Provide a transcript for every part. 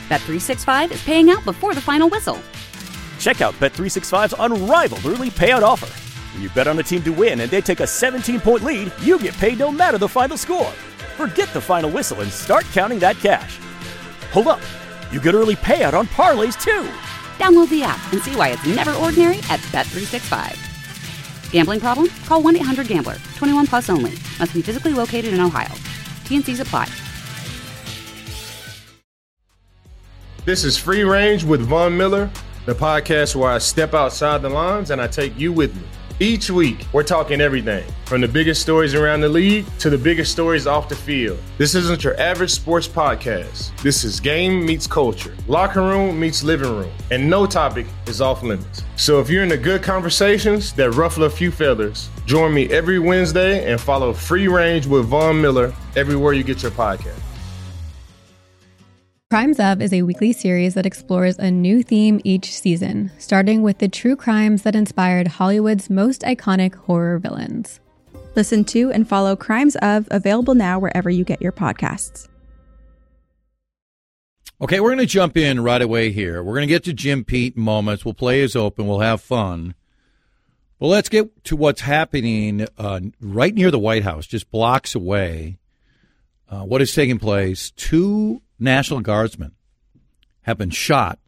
Bet365 is paying out before the final whistle. Check out Bet365's unrivaled early payout offer. When you bet on a team to win and they take a 17-point lead, you get paid no matter the final score. Forget the final whistle and start counting that cash. Hold up. You get early payout on parlays, too. Download the app and see why it's never ordinary at Bet365. Gambling problem? Call 1-800-GAMBLER. 21 plus only. Must be physically located in Ohio. T&Cs apply. This is Free Range with Von Miller, the podcast where I step outside the lines and I take you with me. Each week, we're talking everything from the biggest stories around the league to the biggest stories off the field. This isn't your average sports podcast. This is game meets culture, locker room meets living room, and no topic is off limits. So if you're into good conversations that ruffle a few feathers, join me every Wednesday and follow Free Range with Von Miller everywhere you get your podcast. Crimes Of is a weekly series that explores a new theme each season, starting with the true crimes that inspired Hollywood's most iconic horror villains. Listen to and follow Crimes Of, available now wherever you get your podcasts. Okay, we're going to jump in right away here. We're going to get to Jim Pete in moments. We'll play as open. We'll have fun. Well, let's get to what's happening right near the White House, just blocks away. What is taking place? Two National Guardsmen have been shot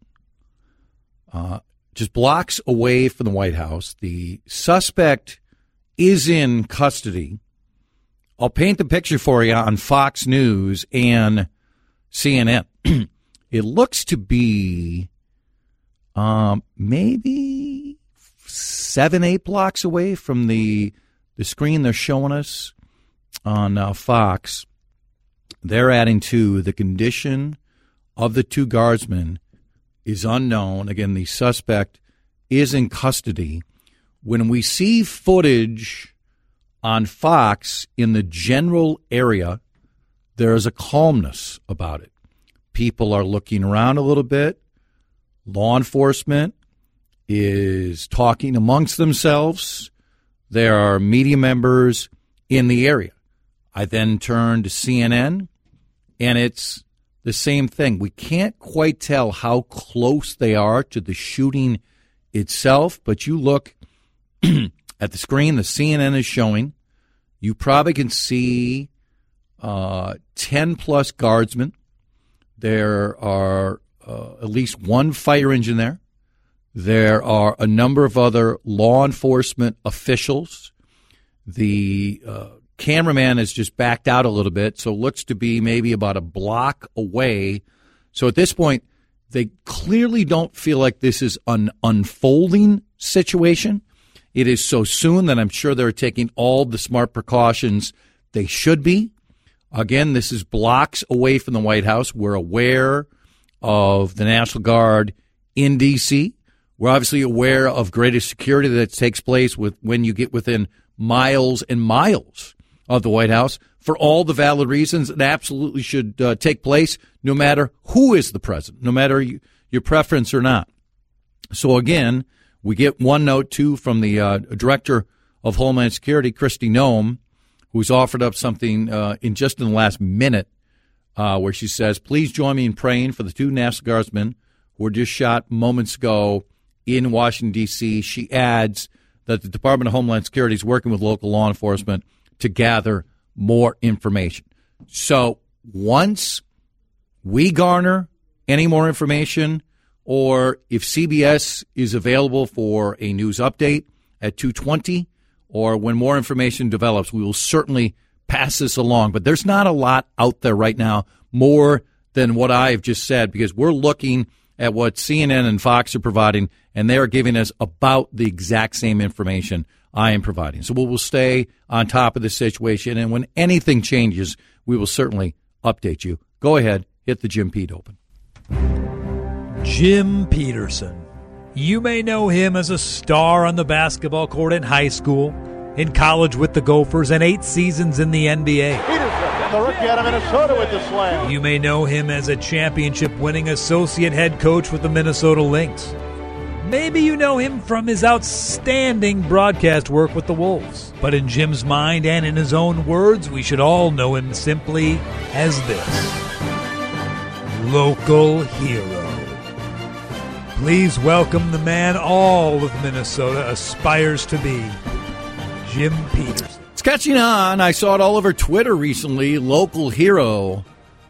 just blocks away from the White House. The suspect is in custody. I'll paint the picture for you on Fox News and CNN. It looks to be maybe 7-8 blocks away from the screen they're showing us on Fox. They're adding to the condition of the two guardsmen is unknown. Again, the suspect is in custody. When we see footage on Fox in the general area, there is a calmness about it. People are looking around a little bit. Law enforcement is talking amongst themselves. There are media members in the area. I then turn to CNN, and it's the same thing. We can't quite tell how close they are to the shooting itself, but you look at the screen the CNN is showing, you probably can see 10-plus guardsmen. There are at least one fire engine there. There are a number of other law enforcement officials. The cameraman has just backed out a little bit, so it looks to be maybe about a block away. So at this point, they clearly don't feel like this is an unfolding situation. It is so soon that I'm sure they're taking all the smart precautions they should be. Again, this is blocks away from the White House. We're aware of the National Guard in D.C. We're obviously aware of greater security that takes place when you get within miles and miles of the White House. For all the valid reasons, it absolutely should take place no matter who is the president, no matter your preference or not. So again, we get one note, too, from the Director of Homeland Security, Kristi Noem, who's offered up something in the last minute where she says, please join me in praying for the two National Guardsmen who were just shot moments ago in Washington, D.C. She adds that the Department of Homeland Security is working with local law enforcement to gather more information. So once we garner any more information, or if CBS is available for a news update at 2:20, or when more information develops, we will certainly pass this along. But there's not a lot out there right now more than what I've just said, because we're looking at what CNN and Fox are providing, and they are giving us about the exact same information I am providing. So we will stay on top of the situation, and when anything changes, we will certainly update you. Go ahead, hit the Jim Pete Open. Jim Peterson. You may know him as a star on the basketball court in high school, in college with the Gophers, and 8 seasons in the NBA. Peterson, the rookie out of Minnesota with the slam. You may know him as a championship-winning associate head coach with the Minnesota Lynx. Maybe you know him from his outstanding broadcast work with the Wolves. But in Jim's mind and in his own words, we should all know him simply as this. local hero. Please welcome the man all of Minnesota aspires to be, Jim Peterson. It's catching on. I saw it all over Twitter recently. Local hero.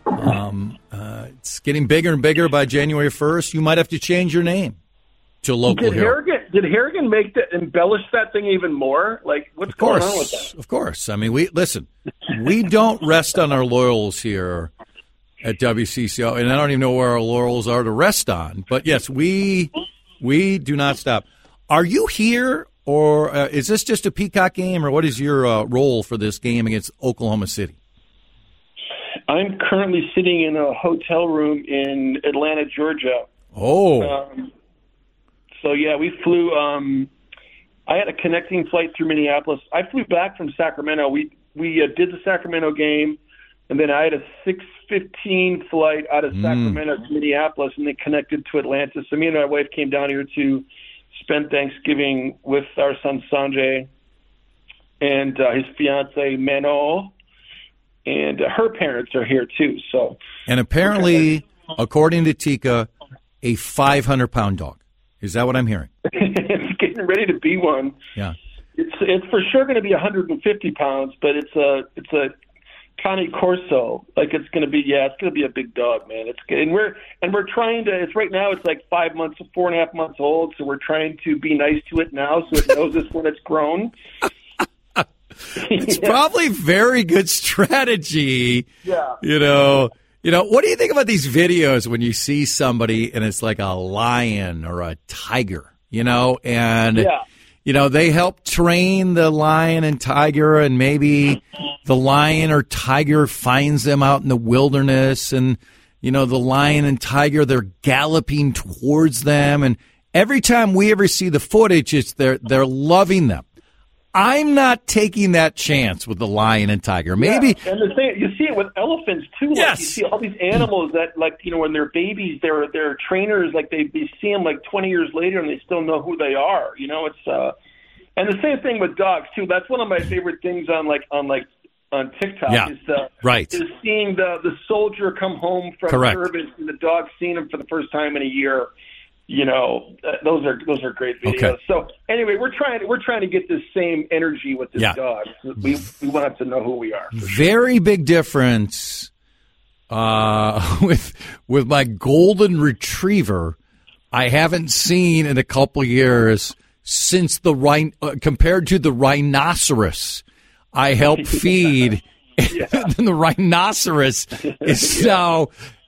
It's getting bigger and bigger by January 1st. You might have to change your name to local hero. Did Harrigan embellish that thing even more? Like, what's going on with that? Of course. I mean, we don't rest on our laurels here at WCCO, and I don't even know where our laurels are to rest on. But yes, we do not stop. Are you here, or is this just a Peacock game, or what is your role for this game against Oklahoma City? I'm currently sitting in a hotel room in Atlanta, Georgia. Oh. So, yeah, we flew I had a connecting flight through Minneapolis. I flew back from Sacramento. We did the Sacramento game, and then I had a 6:15 flight out of Sacramento to Minneapolis, and then connected to Atlanta. So me and my wife came down here to spend Thanksgiving with our son Sanjay and his fiancée Mano, and her parents are here too. So, and apparently, according to Tika, a 500-pound dog. Is that what I'm hearing? It's getting ready to be one. Yeah, it's for sure going to be 150 pounds, but it's a Cane Corso. Like it's going to be a big dog, man. It's good. And we're trying to. It's right now. It's like 4.5 months old. So we're trying to be nice to it now, so it knows us when it's grown. It's probably very good strategy. Yeah. You know, what do you think about these videos when you see somebody and it's like a lion or a tiger, and, they help train the lion and tiger, and maybe the lion or tiger finds them out in the wilderness, and, the lion and tiger, they're galloping towards them. And every time we ever see the footage, it's they're loving them. I'm not taking that chance with the lion and tiger. Maybe. Yeah. And the thing, you see it with elephants too. Like yes. You see all these animals that, when they're babies, they're trainers. Like they see them 20 years later, and they still know who they are. It's and the same thing with dogs too. That's one of my favorite things on TikTok. Yeah. Is seeing the soldier come home from service and the dog seeing him for the first time in a year. Those are great videos. Okay. So anyway, we're trying to get this same energy with this dog. We want it to know who we are. Very big difference with my golden retriever. I haven't seen in a couple years since compared to the rhinoceros I helped feed. The rhinoceros is now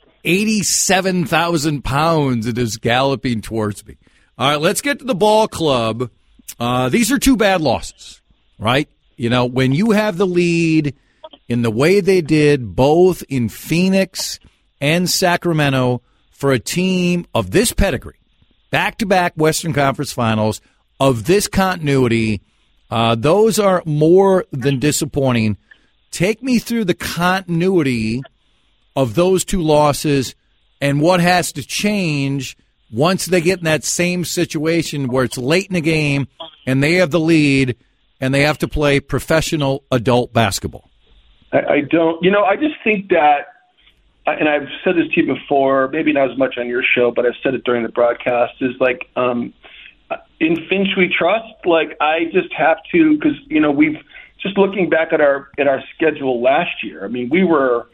87,000 pounds and is galloping towards me. All right, let's get to the ball club. These are two bad losses, right? When you have the lead in the way they did both in Phoenix and Sacramento for a team of this pedigree, back-to-back Western Conference Finals, of this continuity, those are more than disappointing. Take me through the continuity of those two losses and what has to change once they get in that same situation where it's late in the game and they have the lead and they have to play professional adult basketball. I don't, I just think that, and I've said this to you before, maybe not as much on your show, but I've said it during the broadcast, is in Finch we trust. I just have to, because, we've just looking back at our schedule last year. I mean, we were,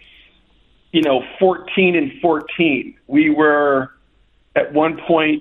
14-14. We were at one point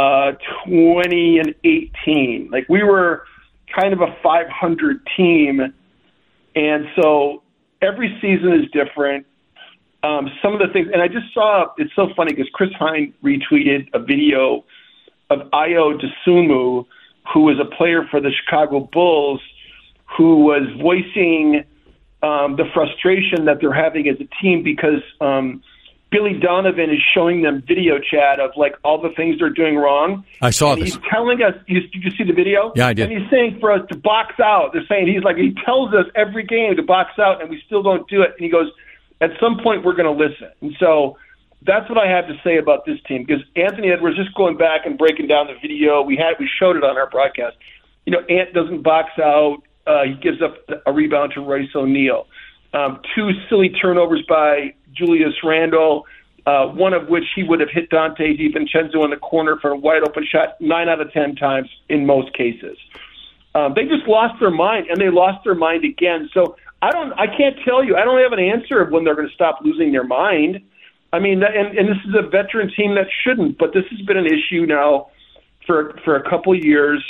20-18. We were kind of a 500 team, and so every season is different. Some of the things, and I just saw, it's so funny because Chris Hine retweeted a video of Ayo Dosunmu, who was a player for the Chicago Bulls, who was voicing the frustration that they're having as a team because Billy Donovan is showing them video chat of all the things they're doing wrong. I saw this. He's telling us, did you see the video? Yeah, I did. And he's saying for us to box out. They're saying he tells us every game to box out, and we still don't do it. And he goes, at some point we're going to listen. And so that's what I have to say about this team, because Anthony Edwards, just going back and breaking down the video, we showed it on our broadcast. Ant doesn't box out. He gives up a rebound to Royce O'Neal. 2 silly turnovers by Julius Randle. one of which he would have hit Dante DiVincenzo in the corner for a wide open shot 9 out of 10 times in most cases. They just lost their mind, and they lost their mind again. So I can't tell you. I don't have an answer of when they're going to stop losing their mind. I mean, and this is a veteran team that shouldn't, but this has been an issue now for a couple of years.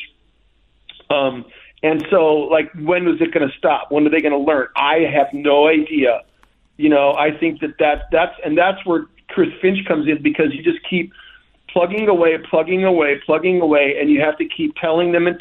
And so, like, when is it going to stop? When are they going to learn? I have no idea. You know, I think that's where Chris Finch comes in, because you just keep plugging away, and you have to keep telling them.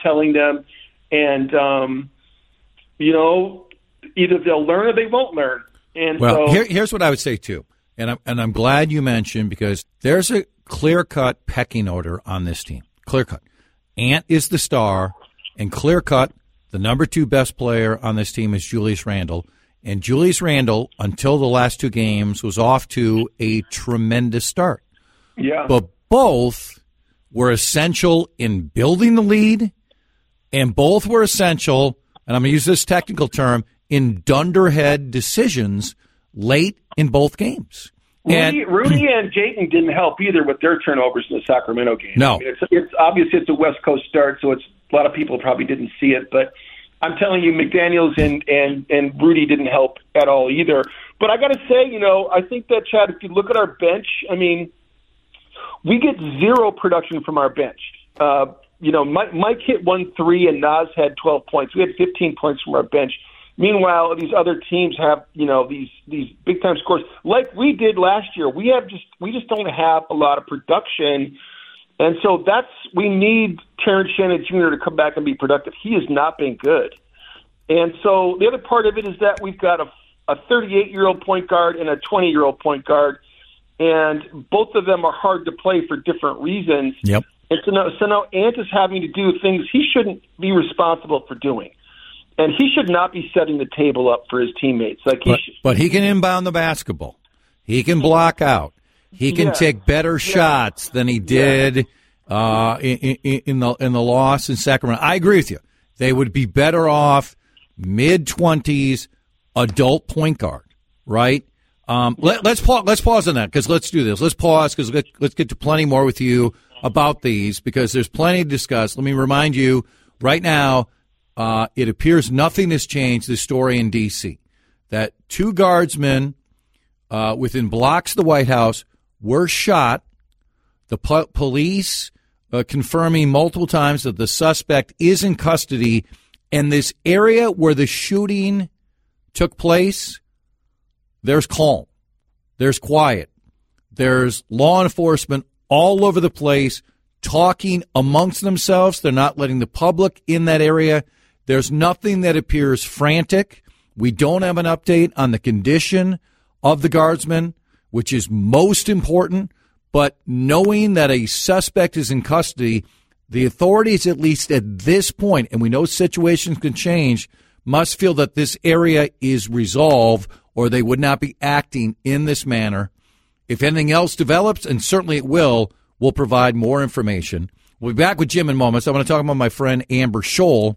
And, you know, either they'll learn or they won't learn. And well, so, here's what I would say, too. And I'm glad you mentioned, because there's a clear-cut pecking order on this team. Clear-cut. Ant is the star, and clear-cut, the number 2 best player on this team is Julius Randle. And Julius Randle, until the last 2 games, was off to a tremendous start. Yeah. But both were essential in building the lead, and both were essential, and I'm going to use this technical term, in dunderhead decisions late in both games. Rudy and Jayton didn't help either with their turnovers in the Sacramento game. No. I mean, it's obviously it's a West Coast start, so it's a lot of people probably didn't see it. But I'm telling you, McDaniels and Rudy didn't help at all either. But I got to say, you know, I think that, Chad, if you look at our bench, I mean, we get 0 production from our bench. You know, Mike hit 1 3 and Naz had 12 points. We had 15 points from our bench. Meanwhile, these other teams have, you know, these big time scores like we did last year. We just don't have a lot of production, and so we need Terrence Shannon Jr. to come back and be productive. He has not been good, and so the other part of it is that we've got a 38-year-old point guard and a 20-year-old point guard, and both of them are hard to play for different reasons. Yep. And so now Ant is having to do things he shouldn't be responsible for doing. And he should not be setting the table up for his teteammates. But he can inbound the basketball. He can block out. He can take better shots than he did in the loss in Sacramento. I agree with you. They would be better off mid-20s adult point guard, right? Let's pause on that, because let's do this. Let's pause, because let's get to plenty more with you about these, because there's plenty to discuss. Let me remind you right now, it appears nothing has changed, the story in D.C., that 2 guardsmen within blocks of the White House were shot. The police confirming multiple times that the suspect is in custody, and this area where the shooting took place, there's calm, there's quiet, there's law enforcement all over the place talking amongst themselves. They're not letting the public in that area. There's nothing that appears frantic. We don't have an update on the condition of the guardsmen, which is most important. But knowing that a suspect is in custody, the authorities, at least at this point, and we know situations can change, must feel that this area is resolved, or they would not be acting in this manner. If anything else develops, and certainly it will, we'll provide more information. We'll be back with Jim in moments. I want to talk about my friend Amber Scholl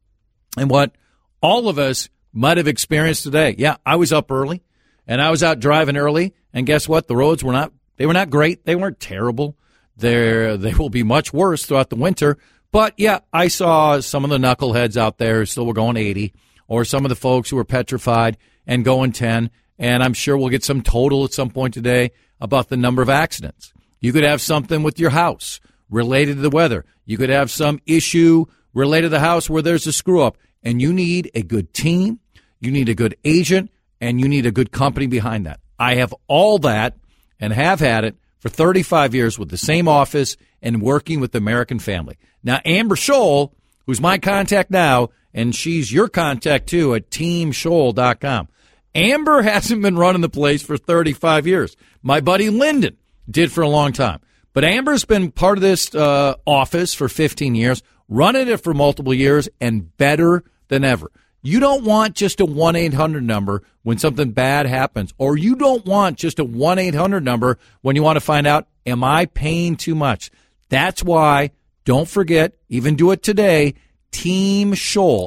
and what all of us might have experienced today. Yeah, I was up early, and I was out driving early, and guess what? The roads were not great. They weren't terrible. They will be much worse throughout the winter. But, yeah, I saw some of the knuckleheads out there still were going 80, or some of the folks who were petrified and going 10, and I'm sure we'll get some total at some point today about the number of accidents. You could have something with your house related to the weather. You could have some issue related to the house where there's a screw-up, and you need a good team, you need a good agent, and you need a good company behind that. I have all that and have had it for 35 years with the same office and working with the American family. Now, Amber Scholl, who's my contact now, and she's your contact, too, at teamscholl.com. Amber hasn't been running the place for 35 years. My buddy Lyndon did for a long time. But Amber's been part of this office for 15 years, running it for multiple years, and better than ever. You don't want just a 1-800 number when something bad happens, or you don't want just a 1-800 number when you want to find out, am I paying too much? That's why, don't forget, even do it today, Team Scholl,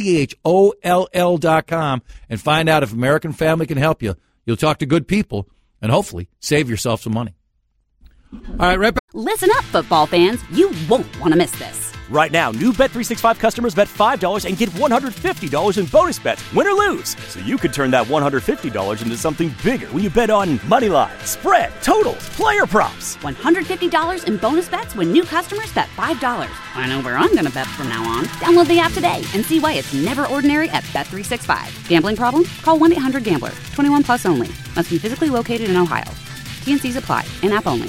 SCHOLL.com, and find out if American Family can help you. You'll talk to good people, and hopefully save yourself some money. All right, right back. Listen up, football fans. You won't want to miss this. Right now, new Bet365 customers bet $5 and get $150 in bonus bets, win or lose. So you could turn that $150 into something bigger when you bet on money line, spread, totals, player props. $150 in bonus bets when new customers bet $5. I know where I'm going to bet from now on. Download the app today and see why it's never ordinary at Bet365. Gambling problem? Call 1-800-GAMBLER. 21 plus only. Must be physically located in Ohio. T&Cs apply. In-app only.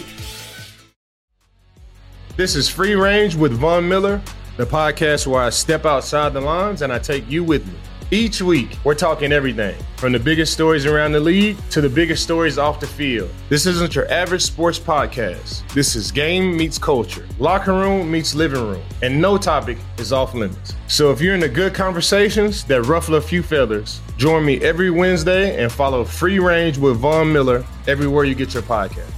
This is Free Range with Von Miller, the podcast where I step outside the lines and I take you with me. Each week, we're talking everything from the biggest stories around the league to the biggest stories off the field. This isn't your average sports podcast. This is game meets culture, locker room meets living room, and no topic is off limits. So if you're into good conversations that ruffle a few feathers, join me every Wednesday and follow Free Range with Von Miller everywhere you get your podcast.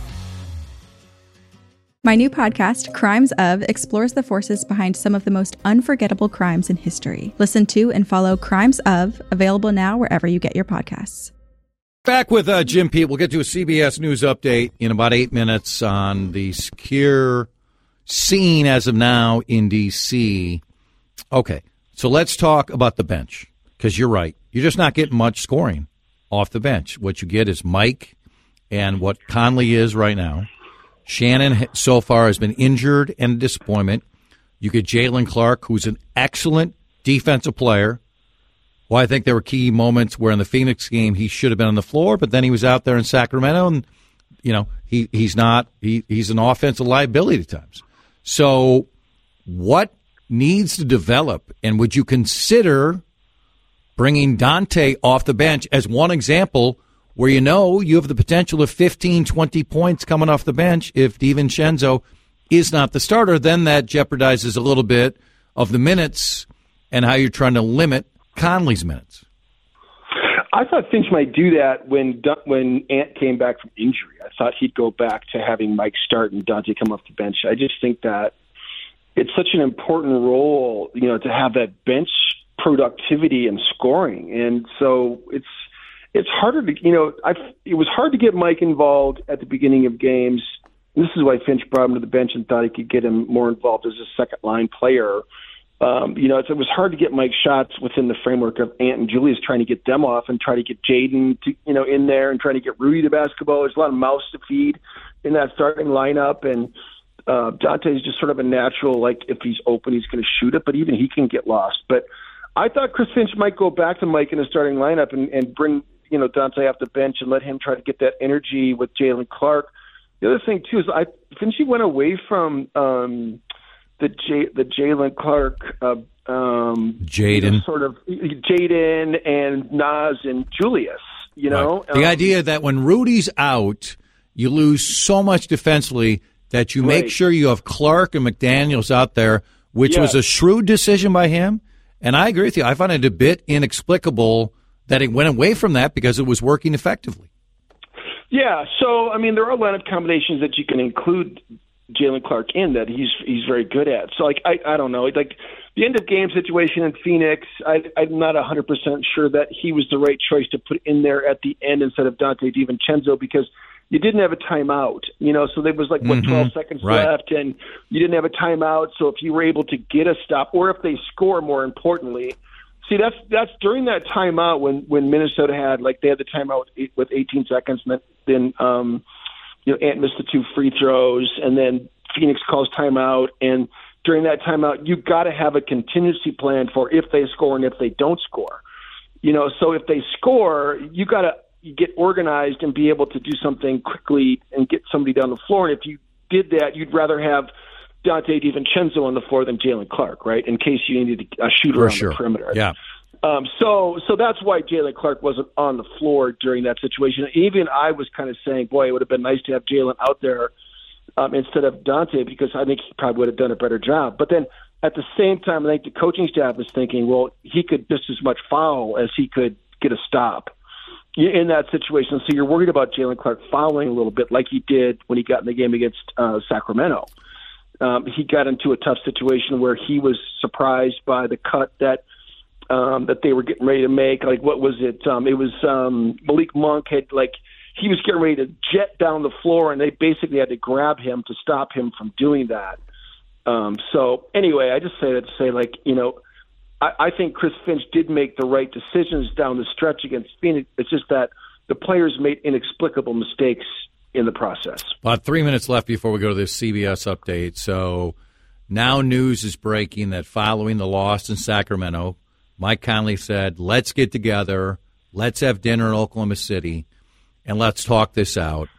My new podcast, Crimes Of, explores the forces behind some of the most unforgettable crimes in history. Listen to and follow Crimes Of, available now wherever you get your podcasts. Back with Jim Pete. We'll get to a CBS News update in about 8 minutes on the secure scene as of now in D.C. Okay, so let's talk about the bench, because you're right. You're just not getting much scoring off the bench. What you get is Mike and what Conley is right now. Shannon so far has been injured and a disappointment. You get Jalen Clark, who's an excellent defensive player. Well, I think there were key moments where in the Phoenix game he should have been on the floor, but then he was out there in Sacramento, and you know he's an offensive liability at times. So, what needs to develop, and would you consider bringing Dante off the bench as one example? Where you have the potential of 15, 20 points coming off the bench if DiVincenzo is not the starter, then that jeopardizes a little bit of the minutes and how you're trying to limit Conley's minutes. I thought Finch might do that when Ant came back from injury. I thought he'd go back to having Mike start and Dante come off the bench. I just think that it's such an important role, to have that bench productivity and scoring. And so it's harder to, it was hard to get Mike involved at the beginning of games. This is why Finch brought him to the bench and thought he could get him more involved as a second-line player. It was hard to get Mike shots within the framework of Ant and Julius, trying to get them off and try to get Jaden in there and trying to get Rudy to basketball. There's a lot of mouths to feed in that starting lineup, and Dante's just sort of a natural, like if he's open, he's going to shoot it, but even he can get lost. But I thought Chris Finch might go back to Mike in the starting lineup and bring Dante off the bench and let him try to get that energy with Jalen Clark. The other thing too is Finch went away from the Jalen Clark, Jaden, sort of Jaden and Nas and Julius. Right. The idea that when Rudy's out, you lose so much defensively that you make sure you have Clark and McDaniels out there, which was a shrewd decision by him. And I agree with you. I find it a bit inexplicable that he went away from that because it was working effectively. Yeah, so, there are lineup combinations that you can include Jalen Clark in that he's very good at. So, I don't know. The end-of-game situation in Phoenix, I'm not 100% sure that he was the right choice to put in there at the end instead of Dante DiVincenzo because you didn't have a timeout. So there was 12 seconds left, and you didn't have a timeout. So if you were able to get a stop, or if they score, more importantly. See, that's during that timeout when Minnesota had they had the timeout with 18 seconds, and then Ant missed the 2 free throws, and then Phoenix calls timeout, and during that timeout, you got to have a contingency plan for if they score and if they don't score. So if they score, you got to get organized and be able to do something quickly and get somebody down the floor. And if you did that, you'd rather have Dante DiVincenzo on the floor than Jalen Clark, right? In case you needed a shooter on the perimeter. Yeah. So that's why Jalen Clark wasn't on the floor during that situation. Even I was kind of saying, boy, it would have been nice to have Jalen out there instead of Dante because I think he probably would have done a better job. But then at the same time, I think the coaching staff was thinking, well, he could just as much foul as he could get a stop in that situation. So you're worried about Jalen Clark fouling a little bit like he did when he got in the game against Sacramento. He got into a tough situation where he was surprised by the cut that they were getting ready to make. What was it? It was Malik Monk he was getting ready to jet down the floor, and they basically had to grab him to stop him from doing that. So anyway, I just say that to say, like, you know, I think Chris Finch did make the right decisions down the stretch against Phoenix. It's just that the players made inexplicable mistakes in the process. About 3 minutes left before we go to this CBS update. So now news is breaking that following the loss in Sacramento, Mike Conley said, let's get together, let's have dinner in Oklahoma City, and let's talk this out.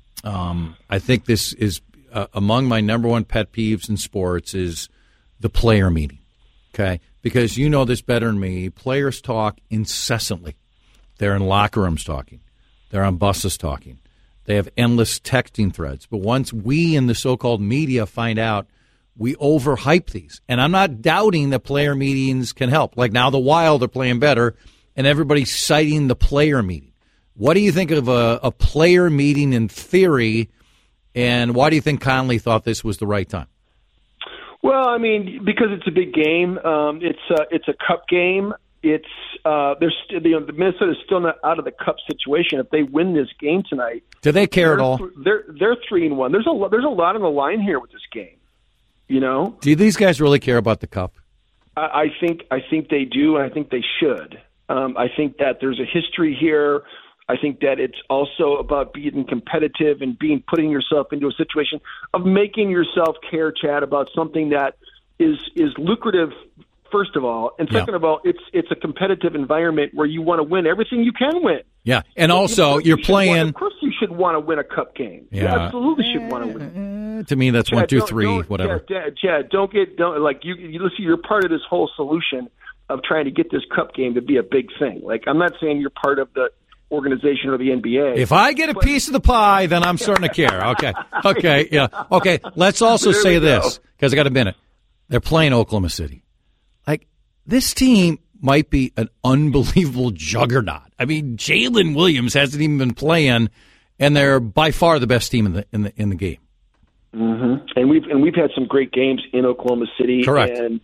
I think this is among my number one pet peeves in sports is the player meeting, okay? Because you know this better than me. Players talk incessantly. They're in locker rooms talking. They're on buses talking. They have endless texting threads. But once we in the so-called media find out, we overhype these. And I'm not doubting that player meetings can help. Like now the Wild are playing better, and everybody's citing the player meeting. What do you think of a player meeting in theory, and why do you think Conley thought this was the right time? Well, I mean, because it's a big game. It's a cup game. It's the Minnesota's still not out of the cup situation. If they win this game tonight, do they care at all? They're 3-1. There's a lot on the line here with this game. You know, do these guys really care about the cup? I think they do, and I think they should. I think that there's a history here. I think that it's also about being competitive and putting yourself into a situation of making yourself care, Chad, about something that is lucrative, first of all, and second of all, it's a competitive environment where you want to win everything you can win. Yeah, and also you're playing. Of course, you should want to win a cup game. Yeah. You absolutely should want to win. To me, that's Chad, 1, 2, 3, whatever. Chad, don't like you listen. You're part of this whole solution of trying to get this cup game to be a big thing. Like, I'm not saying you're part of the organization or the NBA. If I get a piece of the pie, then I'm starting to care. Okay, yeah. Okay, let's also say this, because I got a minute. They're playing Oklahoma City. Like, this team might be an unbelievable juggernaut. I mean, Jalen Williams hasn't even been playing, and they're by far the best team in the game. Mm-hmm. And we've had some great games in Oklahoma City. Correct. And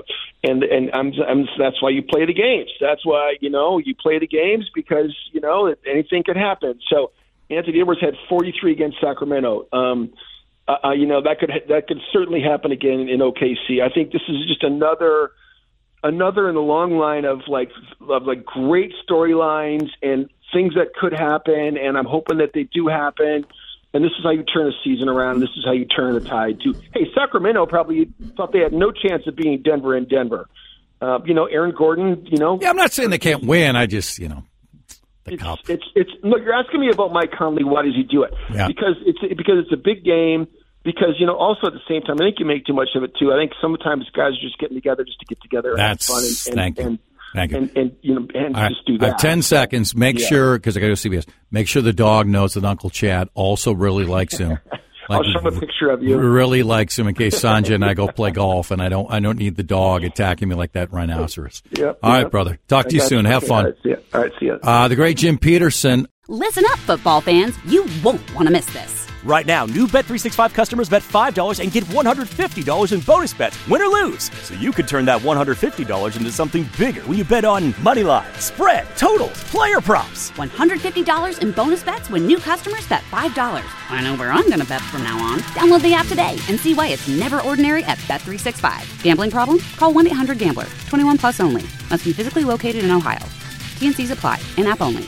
that's why you play the games. That's why, you know, you play the games because, you know, anything could happen. So Anthony Edwards had 43 against Sacramento. You know, that could certainly happen again in OKC. I think this is just another in the long line of great storylines and things that could happen. And I'm hoping that they do happen. And this is how you turn a season around. This is how you turn the tide to, hey, Sacramento probably thought they had no chance of beating Denver in Denver. You know, Aaron Gordon, you know. Yeah, I'm not saying they can't win. I just, you know, the cup. Look, you're asking me about Mike Conley. Why does he do it? Yeah. Because it's a big game. Because, you know, also at the same time, I think you make too much of it, too. I think sometimes guys are just getting together just to get together and have fun. Thank you. And you know, and right, just do that. I have 10 seconds. Make sure, because I got to go CBS, make sure the dog knows that Uncle Chad also really likes him. I'll show him a picture of you. Really likes him in case Sanjay and I go play golf, and I don't need the dog attacking me like that rhinoceros. Yep, all right, brother. Talk to you soon. Have fun. All right, see ya. The great Jim Peterson. Listen up, football fans. You won't want to miss this. Right now, new Bet365 customers bet $5 and get $150 in bonus bets, win or lose. So you could turn that $150 into something bigger when you bet on money line, spread, totals, player props. $150 in bonus bets when new customers bet $5. I know where I'm going to bet from now on. Download the app today and see why it's never ordinary at Bet365. Gambling problem? Call 1-800-GAMBLER. 21 plus only. Must be physically located in Ohio. T&Cs apply. In-app only.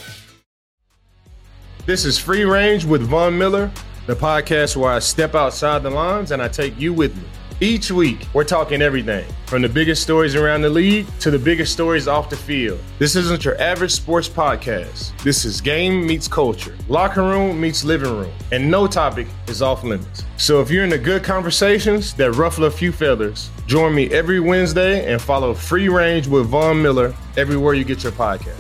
This is Free Range with Von Miller, the podcast where I step outside the lines and I take you with me. Each week, we're talking everything from the biggest stories around the league to the biggest stories off the field. This isn't your average sports podcast. This is game meets culture, locker room meets living room, and no topic is off limits. So if you're into good conversations that ruffle a few feathers, join me every Wednesday and follow Free Range with Von Miller everywhere you get your podcast.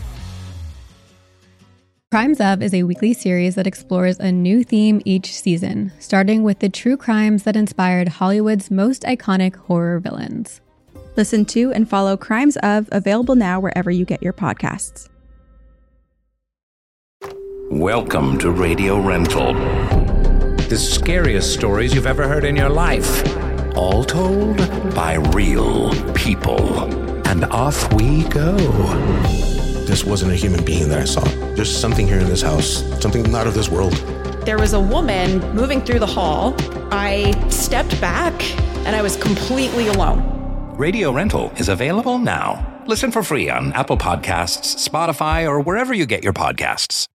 Crimes Of is a weekly series that explores a new theme each season, starting with the true crimes that inspired Hollywood's most iconic horror villains. Listen to and follow Crimes Of, available now wherever you get your podcasts. Welcome to Radio Rental. The scariest stories you've ever heard in your life. All told by real people. And off we go. this wasn't a human being that I saw. There's something here in this house, something not of this world. There was a woman moving through the hall. I stepped back and I was completely alone. Radio Rental is available now. Listen for free on Apple Podcasts, Spotify, or wherever you get your podcasts.